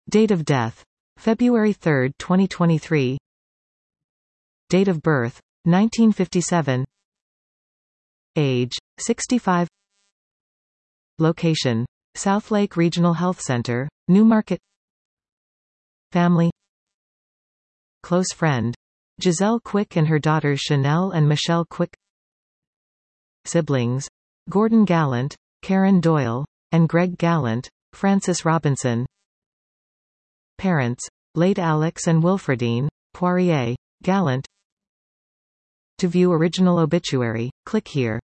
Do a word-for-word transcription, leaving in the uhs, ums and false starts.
Date of death: February third, twenty twenty-three. Date of birth: nineteen fifty-seven. Age: sixty-five. Location: Southlake Regional Health Center, Newmarket. Family. Close friend: Giselle Quick and her daughters Chanel and Michelle Quick. Siblings: Gordon Gallant, Karen Doyle, and Greg Gallant. Francis Robinson. Parents: late Alex and Wilfredine Poirier Gallant. To view original obituary, click here.